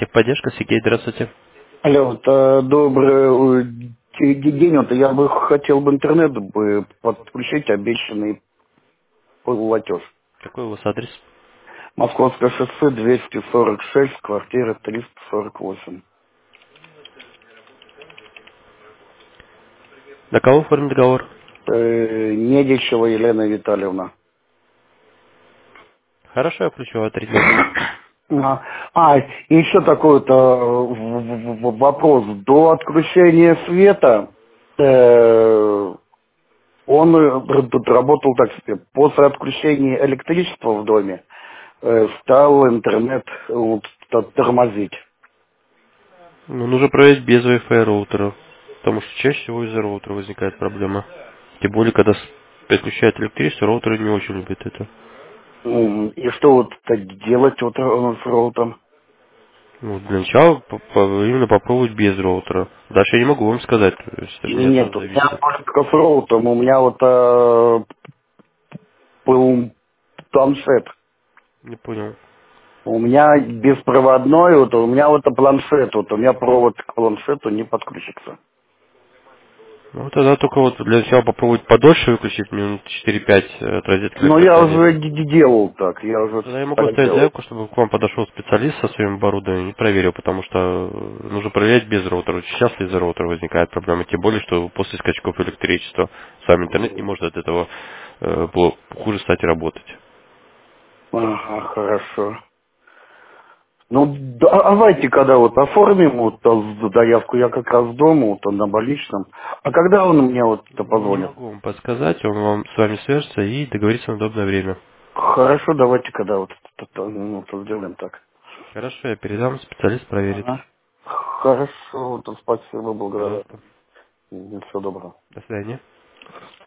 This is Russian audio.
Техподдержка, Сергей, здравствуйте. Алло, вот, добрый день. Вот, я бы хотел бы интернет бы подключить обещанный платеж. Какой у вас адрес? Московское шоссе 246, квартира 348. На кого оформим договор? Недичева Елена Витальевна. Хорошо, я включу в 3 дня. И еще такой вот вопрос. До отключения света он работал так себе. После отключения электричества в доме стал интернет вот, тормозить. Ну, нужно проверить без Wi-Fi роутера. Потому что чаще всего из-за роутера возникает проблема. Тем более, когда подключают электричество, роутеры не очень любят это. И что вот так делать вот с роутом? Ну, для начала именно попробовать без роутера. Дальше я не могу вам сказать, то есть от меня Нет, тоже у меня зависит. только с роутом. У меня вот был планшет. Не понял. У меня беспроводной, вот у меня вот планшет, вот у меня провод к планшету не подключится. Ну, тогда только вот для начала попробовать подольше выключить, минут 4-5 от розетки Но я уже электроавтозарядки. делал так, я Ну, уже тогда я могу так оставить делал. заявку, чтобы к вам подошел специалист со своим оборудованием и проверил, потому что нужно проверять без роутера. Очень часто из-за роутера возникает проблема, тем более, что после скачков электричества сам интернет не может от этого хуже стать работать. Ага, хорошо. Ну, давайте, когда вот оформим вот заявку, я как раз дома, вот он на больничном. А когда он мне вот это Не позвонит? могу вам подсказать, он вам с вами свяжется и договорится на удобное время. Хорошо, давайте, когда вот это сделаем так. Хорошо, я передам, специалист проверит. Ага. Хорошо, вот спасибо, благодарю. Пожалуйста. Всего доброго. До свидания.